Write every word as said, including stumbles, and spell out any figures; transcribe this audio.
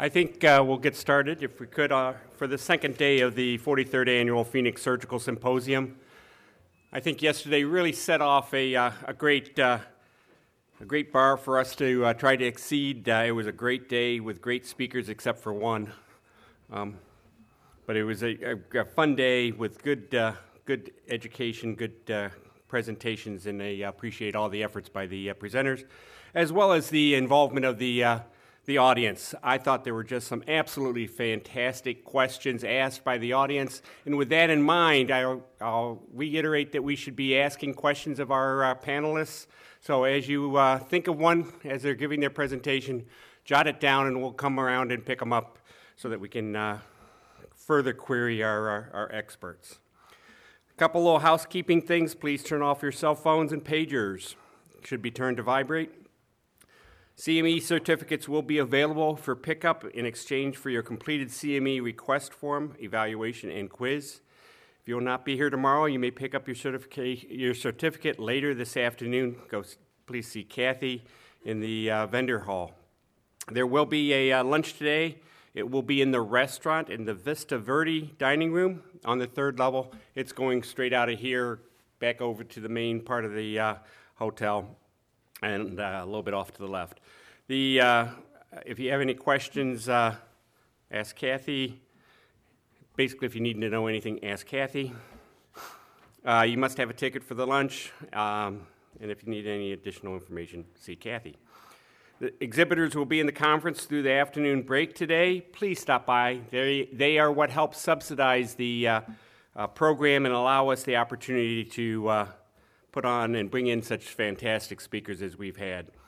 I think uh, we'll get started, if we could, uh, for the second day of the forty-third Annual Phoenix Surgical Symposium. I think yesterday really set off a, uh, a great uh, a great bar for us to uh, try to exceed. Uh, it was a great day with great speakers, except for one. Um, but it was a, a, a fun day with good uh, good education, good uh, presentations, and I appreciate all the efforts by the uh, presenters, as well as the involvement of the uh, the audience. I thought there were just some absolutely fantastic questions asked by the audience, and with that in mind, I'll, I'll reiterate that we should be asking questions of our uh, panelists. So as you uh, think of one as they're giving their presentation, jot it down and we'll come around and pick them up so that we can uh, further query our, our, our experts. A couple little housekeeping things. Please turn off your cell phones and pagers. Should be turned to vibrate. C M E certificates will be available for pickup in exchange for your completed C M E request form, evaluation, and quiz. If you will not be here tomorrow, you may pick up your certificate, your certificate later this afternoon. Go, please see Kathy in the uh, vendor hall. There will be a uh, lunch today. It will be in the restaurant in the Vista Verde dining room on the third level. It's going straight out of here, back over to the main part of the uh, hotel, and uh, a little bit off to the left. The uh, if you have any questions, uh, ask Kathy. Basically, if you need to know anything, ask Kathy. Uh, you must have a ticket for the lunch, um, and if you need any additional information, see Kathy. The exhibitors will be in the conference through the afternoon break today. Please stop by. They, they are what helps subsidize the uh, uh, program and allow us the opportunity to uh, put on and bring in such fantastic speakers as we've had.